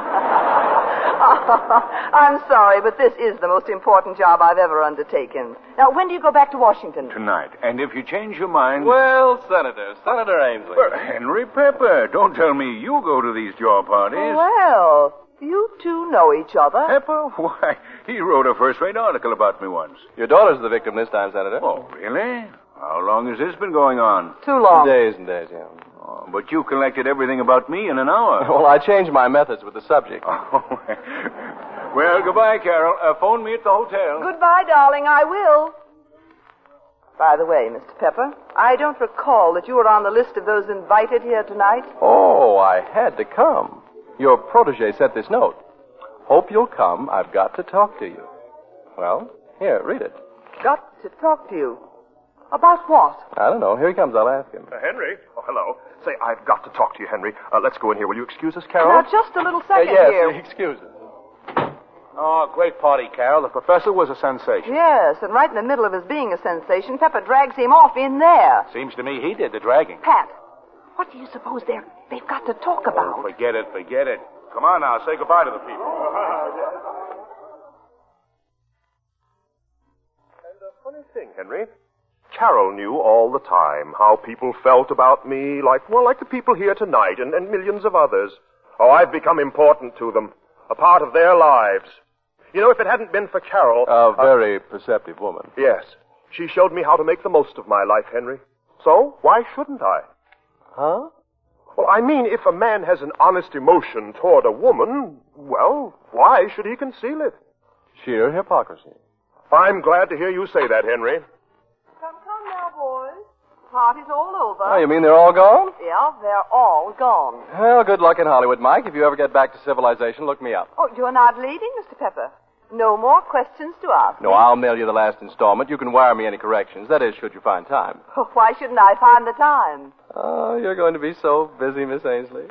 I'm sorry, but this is the most important job I've ever undertaken. Now, when do you go back to Washington? Tonight. And if you change your mind... Well, Senator Ainsley. Well, Henry Pepper, don't tell me you go to these jaw parties. Well, you two know each other. Pepper? Why, he wrote a first-rate article about me once. Your daughter's the victim this time, Senator. Oh, really? How long has this been going on? Too long. Days and days, yeah. Oh, but you collected everything about me in an hour. Well, I changed my methods with the subject. Oh. Well, goodbye, Carol. Phone me at the hotel. Goodbye, darling. I will. By the way, Mr. Pepper, I don't recall that you were on the list of those invited here tonight. Oh, I had to come. Your protege sent this note. Hope you'll come. I've got to talk to you. Well, here, read it. Got to talk to you. About what? I don't know. Here he comes. I'll ask him. Henry? Oh, hello. Say, I've got to talk to you, Henry. Let's go in here. Will you excuse us, Carol? Now, just a little second yes, here. Excuse us. Oh, great party, Carol. The professor was a sensation. Yes, and right in the middle of his being a sensation, Pepper drags him off in there. Seems to me he did the dragging. Pat, what do you suppose they've got to talk about? Oh, forget it. Come on now, say goodbye to the people. And a funny thing, Henry. Carol knew all the time how people felt about me, like the people here tonight and millions of others. Oh, I've become important to them, a part of their lives. You know, if it hadn't been for Carol... A very perceptive woman. Yes. She showed me how to make the most of my life, Henry. So, why shouldn't I? Huh? Well, I mean, if a man has an honest emotion toward a woman, well, why should he conceal it? Sheer hypocrisy. I'm glad to hear you say that, Henry. Come now, boys. The party's all over. Oh, you mean they're all gone? Yeah, they're all gone. Well, good luck in Hollywood, Mike. If you ever get back to civilization, look me up. Oh, you're not leaving, Mr. Pepper? No more questions to ask. No, I'll mail you the last installment. You can wire me any corrections. That is, should you find time. Why shouldn't I find the time? Oh, you're going to be so busy, Miss Ainsley.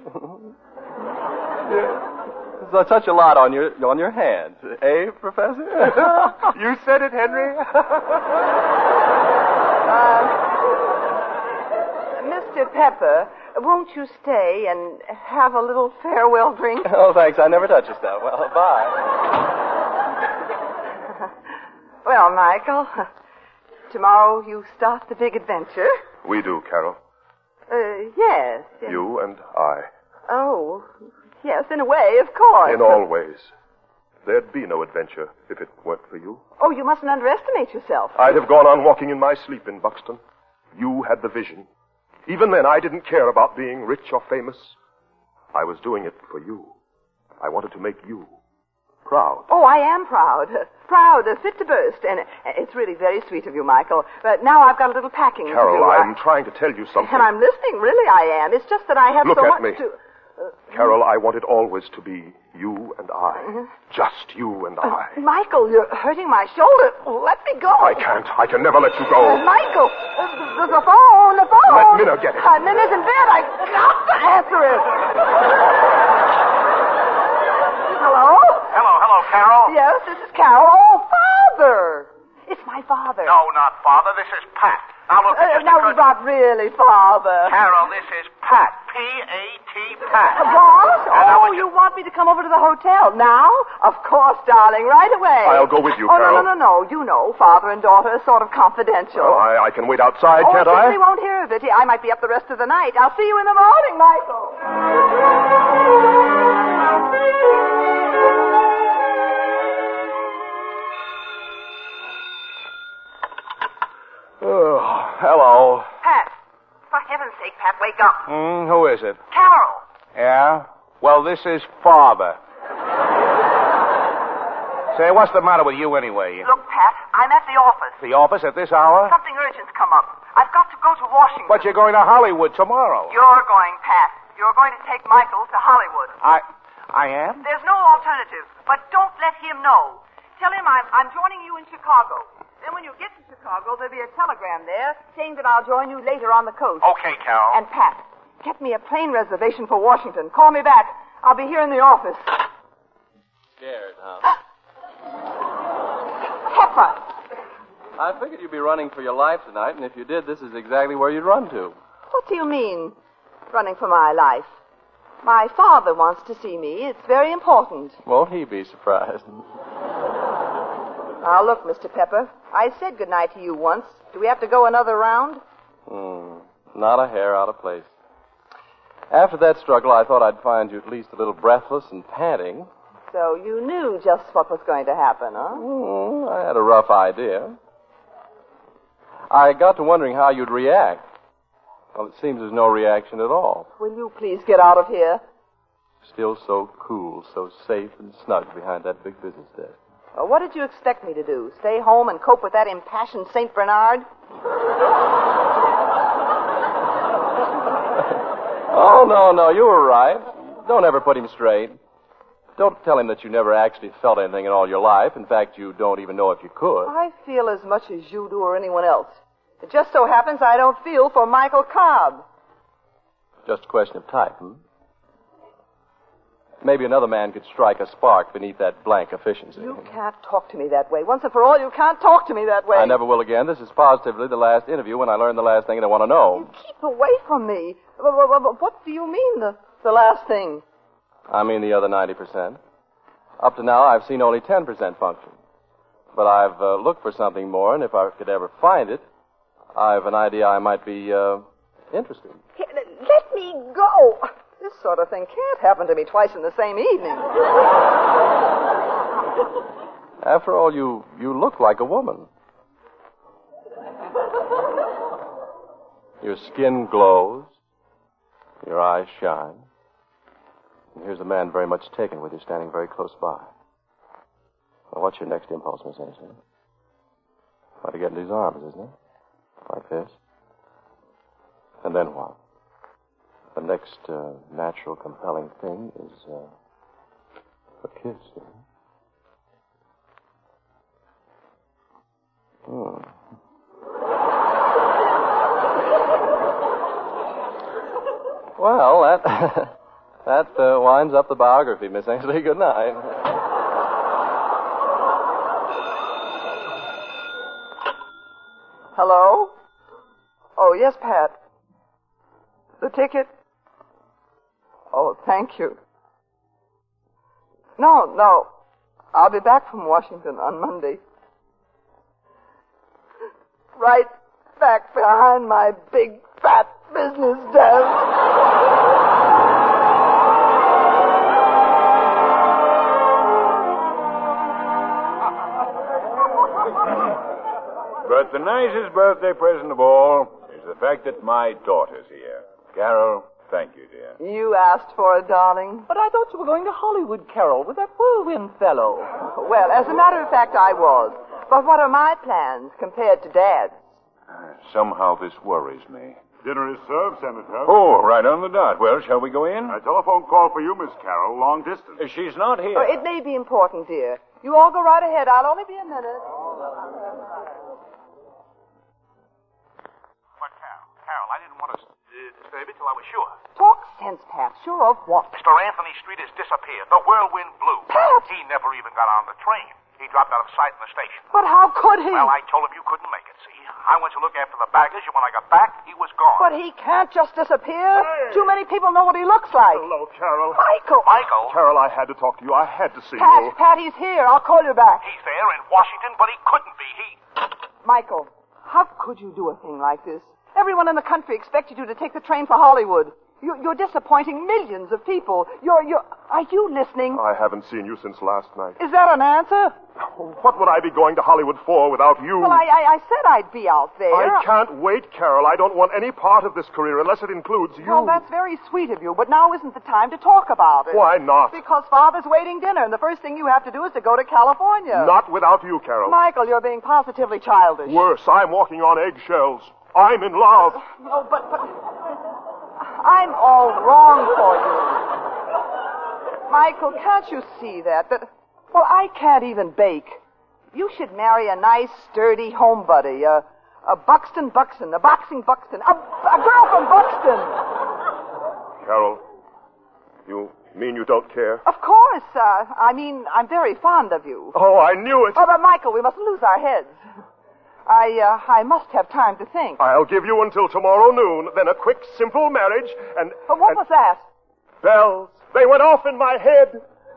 There's such a lot on your hands. Eh, Professor? You said it, Henry. Mr. Pepper, won't you stay and have a little farewell drink? Oh, thanks. I never touch your stuff. Well, bye. Well, Michael, tomorrow you start the big adventure. We do, Carol. Yes. You and I. Oh, yes, in a way, of course. In all ways. There'd be no adventure if it weren't for you. Oh, you mustn't underestimate yourself. I'd have gone on walking in my sleep in Buxton. You had the vision. Even then, I didn't care about being rich or famous. I was doing it for you. I wanted to make you proud. Oh, I am proud. Proud, fit to burst. And it's really very sweet of you, Michael. But now I've got a little packing to do. Carol, I'm trying to tell you something. And I'm listening, really I am. It's just that I have Look so at much me. to... Carol, I want it always to be you and I. Just you and I. Michael, you're hurting my shoulder. Let me go. I can't. I can never let you go. Michael, the phone. Let Minna get it. Minna's in bed. I got to answer it. Hello? Hello, Carol. Yes, this is Carol. Oh, Father. It's my father. No, not Father. This is Pat. Now, look, No, not really, Father. Carol, this is Pat. P-A-T, Pat. What? Oh, you want me to come over to the hotel now? Of course, darling, right away. I'll go with you, Oh, Carol. no. You know, father and daughter are sort of confidential. Well, I can wait outside, can't I? He won't hear of it. I might be up the rest of the night. I'll see you in the morning, Michael. Oh, hello. Pat. For heaven's sake, Pat, wake up. Who is it? Carol. Yeah? Well, this is Father. Say, what's the matter with you anyway? Look, Pat, I'm at the office. The office at this hour? Something urgent's come up. I've got to go to Washington. But you're going to Hollywood tomorrow. You're going, Pat. You're going to take Michael to Hollywood. I am? There's no alternative, but don't let him know. Tell him I'm joining you in Chicago. Then when you get to Chicago, there'll be a telegram there saying that I'll join you later on the coast. Okay, Carol. And Pat, get me a plane reservation for Washington. Call me back. I'll be here in the office. Scared, huh? Pepper! I figured you'd be running for your life tonight, and if you did, this is exactly where you'd run to. What do you mean, running for my life? My father wants to see me. It's very important. Won't he be surprised? Now, look, Mr. Pepper, I said goodnight to you once. Do we have to go another round? Not a hair out of place. After that struggle, I thought I'd find you at least a little breathless and panting. So you knew just what was going to happen, huh? I had a rough idea. I got to wondering how you'd react. Well, it seems there's no reaction at all. Will you please get out of here? Still so cool, so safe and snug behind that big business desk. Well, what did you expect me to do? Stay home and cope with that impassioned St. Bernard? Oh, no, you were right. Don't ever put him straight. Don't tell him that you never actually felt anything in all your life. In fact, you don't even know if you could. I feel as much as you do or anyone else. It just so happens I don't feel for Michael Cobb. Just a question of type, Maybe another man could strike a spark beneath that blank efficiency. You can't talk to me that way. Once and for all, you can't talk to me that way. I never will again. This is positively the last interview when I learn the last thing I want to know. You keep away from me. What do you mean, the last thing? I mean the other 90%. Up to now, I've seen only 10% function. But I've looked for something more, and if I could ever find it, I've an idea I might be interested. Let me go. This sort of thing can't happen to me twice in the same evening. After all, you look like a woman. Your skin glows. Your eyes shine. And here's a man very much taken with you standing very close by. Well, what's your next impulse, Miss Ainsley? Try to get into his arms, isn't it? Like this. And then what? The next natural, compelling thing is a kiss, isn't it? Well, that winds up the biography, Miss Ainsley. Good night. Hello? Oh, yes, Pat. The ticket? Oh, thank you. No. I'll be back from Washington on Monday. Right back behind my big, fat business desk. But the nicest birthday present of all is the fact that my daughter's here. Carol, thank you, dear. You asked for it, darling. But I thought you were going to Hollywood, Carol, with that whirlwind fellow. Well, as a matter of fact, I was. But what are my plans compared to Dad's? Somehow this worries me. Dinner is served, Senator. Oh, right on the dot. Well, shall we go in? A telephone call for you, Miss Carroll, long distance. She's not here. Oh, it may be important, dear. You all go right ahead. I'll only be a minute. But, Carol, I didn't want to disturb you till I was sure. Talk sense, Pat. Sure of what? Mr. Anthony Street has disappeared. The whirlwind blew. Pat! He never even got on the train. He dropped out of sight in the station. But how could he? Well, I told him you couldn't make it, see? I went to look after the baggage, and when I got back, he was gone. But he can't just disappear. Hey! Too many people know what he looks like. Hello, Carol. Michael! Carol, I had to talk to you. I had to see you. Pat, he's here. I'll call you back. He's there in Washington, but he couldn't be. Michael, how could you do a thing like this? Everyone in the country expected you to take the train for Hollywood. You're disappointing millions of people. Are you listening? I haven't seen you since last night. Is that an answer? What would I be going to Hollywood for without you? Well, I said I'd be out there. I can't wait, Carol. I don't want any part of this career unless it includes you. Well, that's very sweet of you, but now isn't the time to talk about it. Why not? Because Father's waiting dinner, and the first thing you have to do is to go to California. Not without you, Carol. Michael, you're being positively childish. Worse, I'm walking on eggshells. I'm in love. Oh, but I'm all wrong for you. Michael, can't you see that? Well, I can't even bake. You should marry a nice, sturdy homebody, a Buxton, a boxing Buxton, a girl from Buxton. Carol, you mean you don't care? Of course. I'm very fond of you. Oh, I knew it. Oh, but Michael, we mustn't lose our heads. I must have time to think. I'll give you until tomorrow noon, then a quick, simple marriage, and... But what was that? Bells. They went off in my head.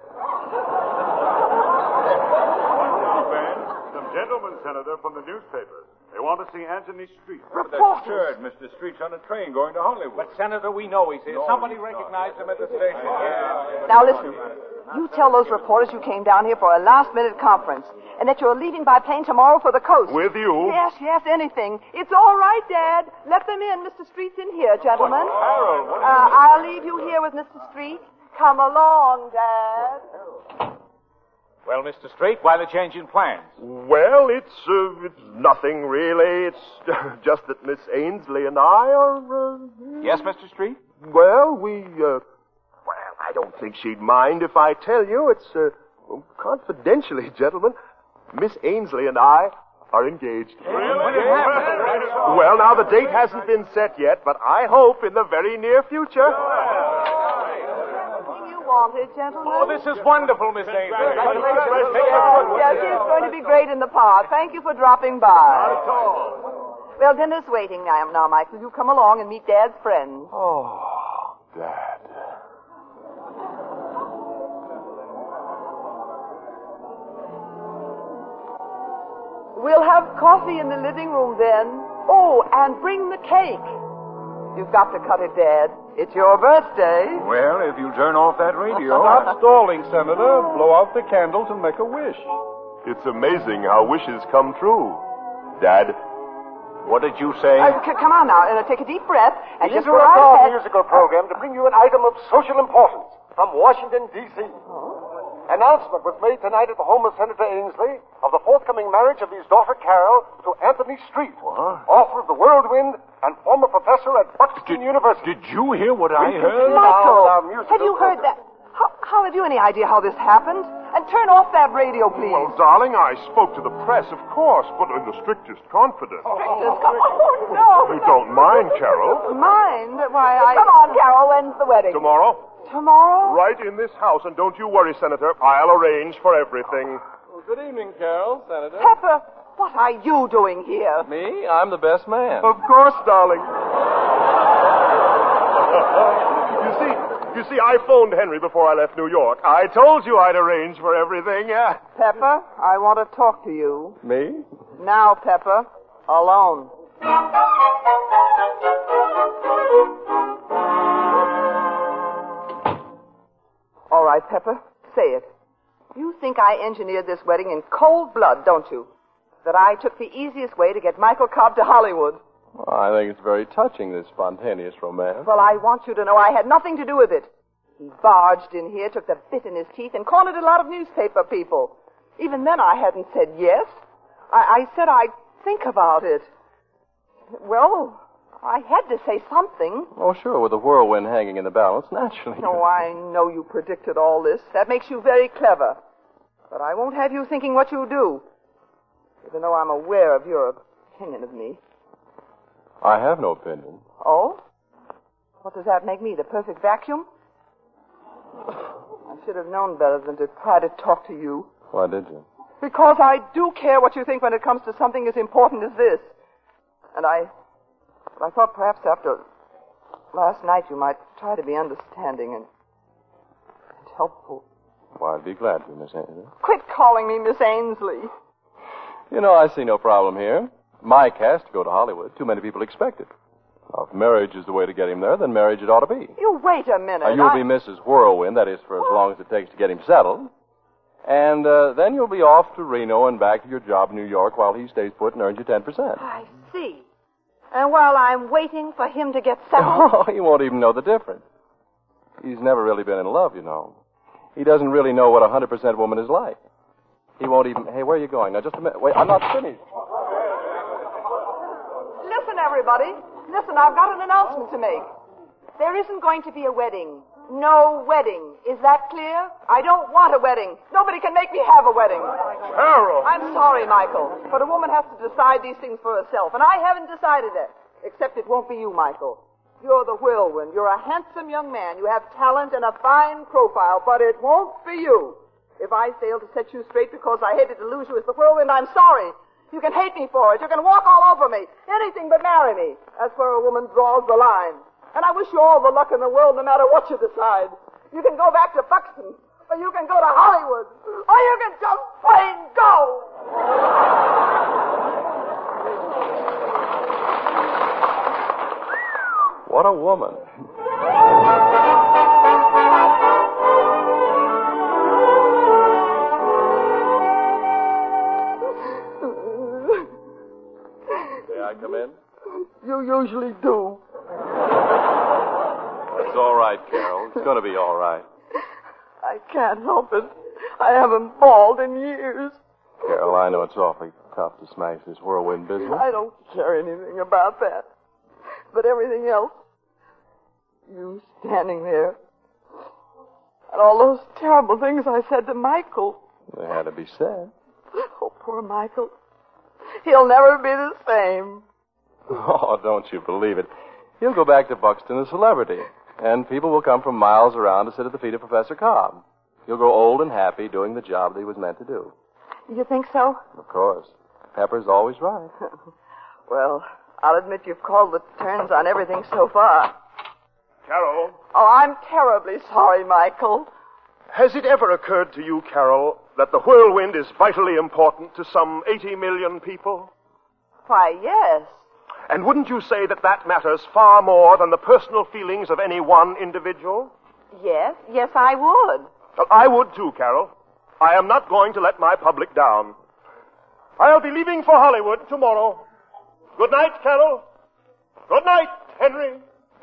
Some gentlemen, Senator, from the newspapers. They want to see Anthony Street. That's absurd. Mr. Street's on a train going to Hollywood. But, Senator, we know he's here. Somebody recognized him at the station. Now, listen. You tell those reporters you came down here for a last-minute conference and that you're leaving by plane tomorrow for the coast. With you? Yes, anything. It's all right, Dad. Let them in. Mr. Street's in here, gentlemen. Carol, what I'll leave you here with Mr. Street. Come along, Dad. Well, Mr. Street, why the change in plans? Well, it's nothing, really. It's just that Miss Ainsley and I are... Yes, Mr. Street? Well, Well, I don't think she'd mind if I tell you. It's, confidentially, gentlemen, Miss Ainsley and I are engaged. Really? Well, now, the date hasn't been set yet, but I hope in the very near future. You wanted, gentlemen? Oh, this is wonderful, Miss Ainsley. Yes, it's going to be great in the park. Thank you for dropping by. Not at all. Well, dinner's waiting now, Michael. You come along and meet Dad's friends. Oh, Dad. We'll have coffee in the living room then. Oh, and bring the cake. You've got to cut it, Dad. It's your birthday. Well, if you turn off that radio... Stop stalling, Senator. Blow out the candles and make a wish. It's amazing how wishes come true. Dad. What did you say? Come on now. Take a deep breath. And These just are go our ahead. musical program to bring you an item of social importance from Washington, D.C. Announcement was made tonight at the home of Senator Ainsley of the forthcoming marriage of his daughter Carol to Anthony Street, author of The Whirlwind and former professor at Buxton University. Did you hear what I heard? Michael, have you heard that? How have you any idea how this happened? And turn off that radio, please. Well, darling, I spoke to the press, of course, but in the strictest confidence. Oh, no. You don't mind, Carol? Mind? Why, Come on, Carol. When's the wedding? Tomorrow? Tomorrow? Right in this house, and don't you worry, Senator. I'll arrange for everything. Well, good evening, Carol, Senator. Pepper, What are you doing here? Me? I'm the best man. Of course, darling. You see, I phoned Henry before I left New York. I told you I'd arrange for everything. Pepper, I want to talk to you. Me? Now, Pepper, alone. All right, Pepper, say it. You think I engineered this wedding in cold blood, don't you? That I took the easiest way to get Michael Cobb to Hollywood. Well, I think it's very touching, this spontaneous romance. Well, I want you to know I had nothing to do with it. He barged in here, took the bit in his teeth, and cornered a lot of newspaper people. Even then I hadn't said yes. I said I'd think about it. Well, I had to say something. Oh, sure, with the whirlwind hanging in the balance, naturally. Oh, I know you predicted all this. That makes you very clever. But I won't have you thinking what you do, even though I'm aware of your opinion of me. I have no opinion. Oh? What does that make me, the perfect vacuum? I should have known better than to try to talk to you. Why did you? Because I do care what you think when it comes to something as important as this. And I thought perhaps after last night you might try to be understanding and helpful. Well, I'd be glad to, Miss Ainsley. Quit calling me Miss Ainsley. You know, I see no problem here. Mike has to go to Hollywood. Too many people expect it. Now, if marriage is the way to get him there, then marriage it ought to be. You wait a minute. Now, you'll be Mrs. Whirlwind, that is, for as long as it takes to get him settled. And then you'll be off to Reno and back to your job in New York while he stays put and earns you 10%. I see. And while I'm waiting for him to get settled... Oh, he won't even know the difference. He's never really been in love, you know. He doesn't really know what a 100% woman is like. He won't even... Hey, where are you going? Now, just a minute. Wait, I'm not finished. Listen, everybody. Listen, I've got an announcement to make. There isn't going to be a wedding. No wedding. Is that clear? I don't want a wedding. Nobody can make me have a wedding. Carol! I'm sorry, Michael, but a woman has to decide these things for herself, and I haven't decided it. Except it won't be you, Michael. You're the whirlwind. You're a handsome young man. You have talent and a fine profile, but it won't be you. If I fail to set you straight because I hated to lose you as the whirlwind, I'm sorry. You can hate me for it. You can walk all over me. Anything but marry me. That's where a woman draws the line. And I wish you all the luck in the world no matter what you decide. You can go back to Buxton, or you can go to Hollywood, or you can just plain go. What a woman. May I come in? You usually do. It's all right, Carol. It's going to be all right. I can't help it. I haven't bawled in years. Carol, I know it's awfully tough to smash this whirlwind business. I don't care anything about that. But everything else, you standing there, and all those terrible things I said to Michael. They had to be said. Oh, poor Michael. He'll never be the same. Oh, don't you believe it. He'll go back to Buxton a celebrity, and people will come from miles around to sit at the feet of Professor Cobb. He'll grow old and happy doing the job that he was meant to do. You think so? Of course. Pepper's always right. Well, I'll admit you've called the turns on everything so far. Carol? Oh, I'm terribly sorry, Michael. Has it ever occurred to you, Carol, that the whirlwind is vitally important to some 80 million people? Why, yes. And wouldn't you say that that matters far more than the personal feelings of any one individual? Yes, I would. Well, I would too, Carol. I am not going to let my public down. I'll be leaving for Hollywood tomorrow. Good night, Carol. Good night, Henry.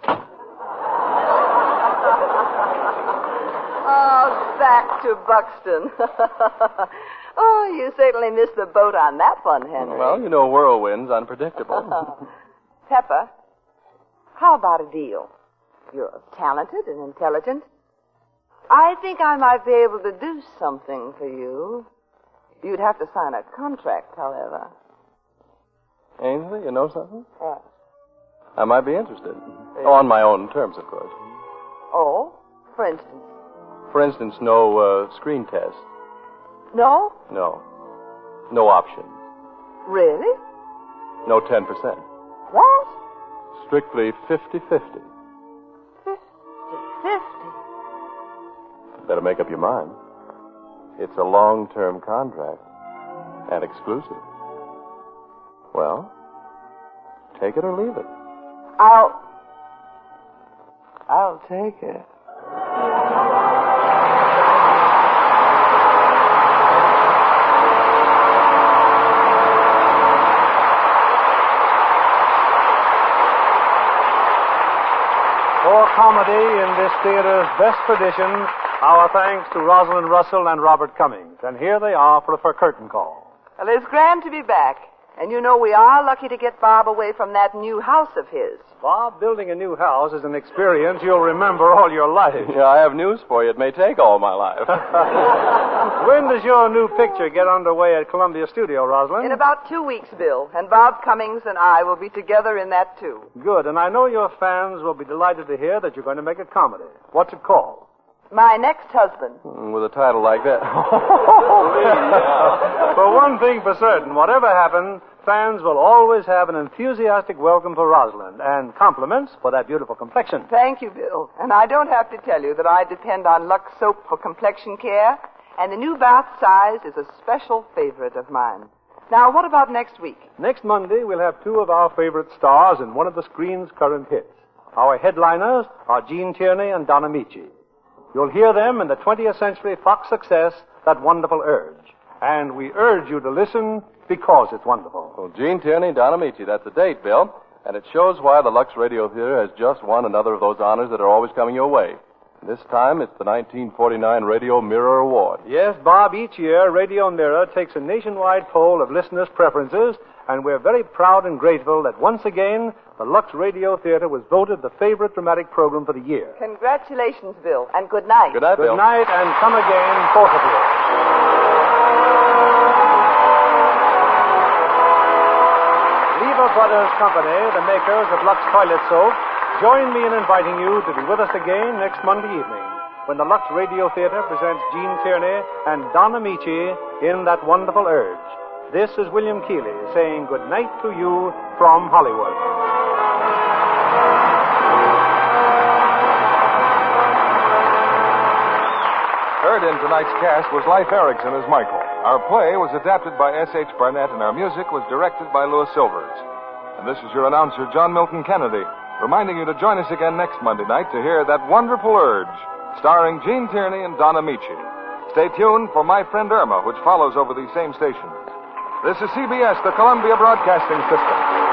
Oh, back to Buxton. Oh, you certainly missed the boat on that one, Henry. Well, you know whirlwind's unpredictable. Pepper, how about a deal? You're talented and intelligent. I think I might be able to do something for you. You'd have to sign a contract, however. Ainsley, you know something? What? I might be interested. On my own terms, of course. Oh? For instance? For instance, no screen test. No? No. No option. Really? No 10%. What? Strictly 50-50. 50. Better make up your mind. It's a long-term contract. And exclusive. Well, take it or leave it. I'll take it. For comedy in this theater's best tradition, our thanks to Rosalind Russell and Robert Cummings. And here they are for curtain call. Well, it's grand to be back. And you know we are lucky to get Bob away from that new house of his. Bob, building a new house is an experience you'll remember all your life. Yeah, I have news for you. It may take all my life. When does your new picture get underway at Columbia Studio, Rosalind? In about 2 weeks, Bill. And Bob Cummings and I will be together in that, too. Good. And I know your fans will be delighted to hear that you're going to make a comedy. What's it called? My Next Husband. With a title like that. For one thing for certain, whatever happens, fans will always have an enthusiastic welcome for Rosalind and compliments for that beautiful complexion. Thank you, Bill. And I don't have to tell you that I depend on Lux Soap for complexion care, and the new bath size is a special favorite of mine. Now, what about next week? Next Monday, we'll have two of our favorite stars in one of the screen's current hits. Our headliners are Gene Tierney and Don Amici. You'll hear them in the 20th Century Fox success, That Wonderful Urge. And we urge you to listen because it's wonderful. Well, Gene Tierney, Don Amici, that's the date, Bill. And it shows why the Lux Radio Theater has just won another of those honors that are always coming your way. This time, it's the 1949 Radio Mirror Award. Yes, Bob, each year, Radio Mirror takes a nationwide poll of listeners' preferences, and we're very proud and grateful that once again, the Lux Radio Theater was voted the favorite dramatic program for the year. Congratulations, Bill, and good night. Good night, Bill. Good night, and come again, both of you. Lever Brothers Company, the makers of Lux Toilet Soap, join me in inviting you to be with us again next Monday evening when the Lux Radio Theater presents Gene Tierney and Don Amici in That Wonderful Urge. This is William Keighley saying good night to you from Hollywood. Heard in tonight's cast was Leif Erikson as Michael. Our play was adapted by S.H. Barnett, and our music was directed by Louis Silvers. And this is your announcer, John Milton Kennedy, reminding you to join us again next Monday night to hear That Wonderful Urge, starring Gene Tierney and Don Amici. Stay tuned for My Friend Irma, which follows over these same stations. This is CBS, the Columbia Broadcasting System.